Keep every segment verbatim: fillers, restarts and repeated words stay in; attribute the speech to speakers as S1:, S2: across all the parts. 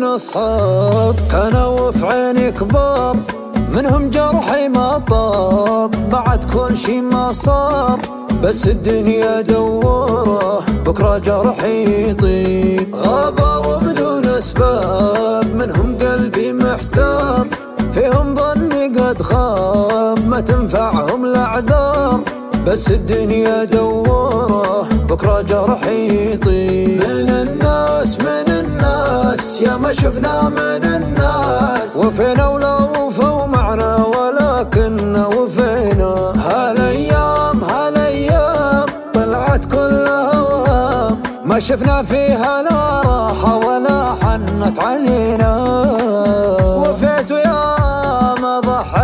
S1: أصحاب كانوا في عيني كبار، منهم جرحي ما طاب بعد كل شي ما صار، بس الدنيا دوره بكرة جرحي يطيب. غابوا بدون أسباب منهم قلبي محتار، فيهم ظني قد خاب ما تنفعهم الأعذار، بس الدنيا دوره بكرة جرحي يطيب. من الناس من الناس يا ما شفنا من الناس، وفينا ولا وفوا معنا ولكن وفينا. هالايام هالايام طلعت كلها اوهام، ما شفنا فيها لا راحة ولا حنت علينا. وفيت ويا ما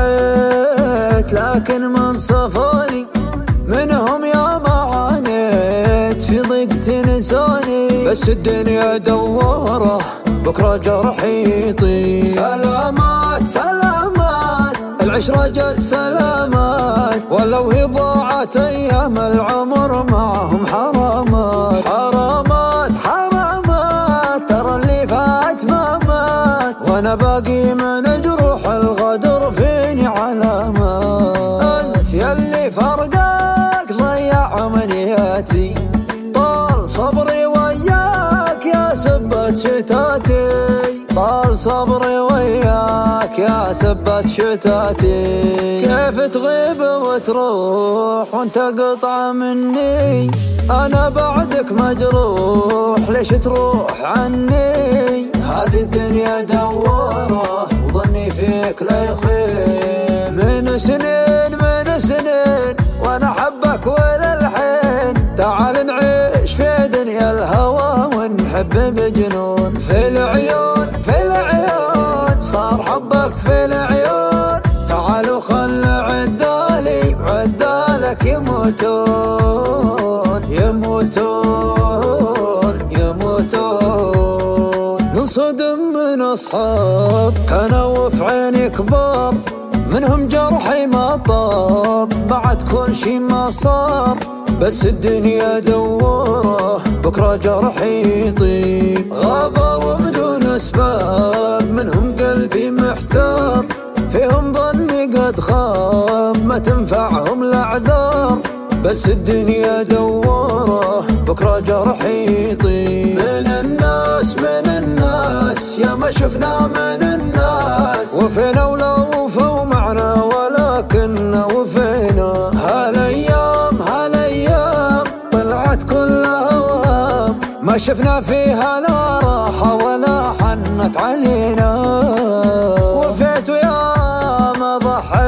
S1: ضحيت لكن من صفوني، منهم يا ما عانيت في ضيق تنسوني، بس الدنيا دوره بكرة جرحي يطيب. سلامات سلامات العشرة جت سلامات، ولو هي ضاعت أيام العمر معهم حرامات. حرامات حرامات ترى اللي فات ما مات، وأنا باقي من جروح الغدر فيني علامات. أنت يلي فرقك ضيع أمنياتي، طال صبري وياك يا سبت شتاتي، طال صبري وياك يا سبت شتاتي. كيف تغيب وتروح وانت قطعة مني، انا بعدك مجروح ليش تروح عني. هذه الدنيا دوره وظني فيك لا يخيب، من سنين من سنين وانا احبك وللحين. تعال نعيش في دنيا الهوى ونحب بجنون، في العيون في العيون صار حبك في العيون. تعالوا خل عدالي عدالك يموتون يموتون يموتون. ننصدم من أصحاب كانوا في عيني كبار، منهم جرحي ما طاب بعد كل شي ما صار، بس الدنيا دوره بكرة جرحي يطيب. غابوا بدون أسباب منهم قلبي محتار، فيهم ظني قد خاب ما تنفعهم الأعذار، بس الدنيا دوره بكرة جرحي يطيب. من الناس من الناس يا ما شفنا من الناس، وفينا ولا وفوا معنا ولكن وفينا. هالايام هالايام طلعت كلها اوهام، ما شفنا فيها لا راحة ولا حنت علينا. وفيت ويا ما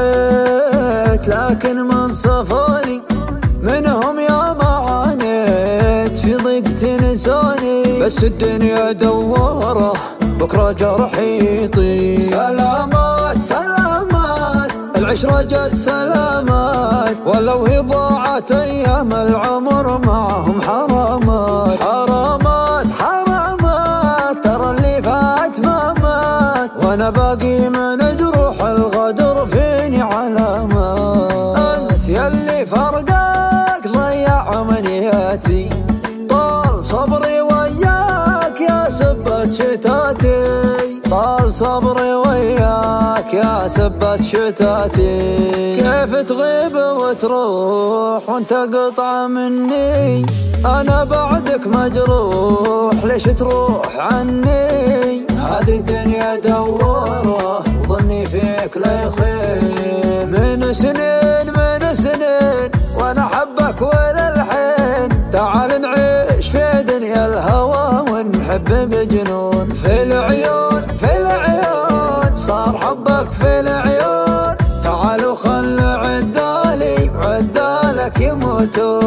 S1: ضحيت لكن من صفوني، منهم يا ما عانيت في ضيق تنسوني، بس الدنيا دوره بكرة جرحي يطيب. سلامات سلامات العشرة جت سلامات، ولو هي ضاعت أيام العمر معهم حرامات. حرامات حرامات ترى اللي فات ما مات، وأنا باقي من جروح الغدر فيني علامات. أنت يلي فرقك ضيع أمنياتي، طال صبري وياك يا سبت شتاتي، طال صبري وياك يا سبت شتاتي. كيف تغيب وتروح وانت قطعة مني، انا بعدك مجروح ليش تروح عني. هذه الدنيا دوره وظني فيك لا يخيب، من سنين من سنين وانا احبك وللحين. تعال نعيش في دنيا الهوى ونحب بجنون، في العيون في العيون صار حبك في العيون. تعالوا خل عدالي عدالك يموتون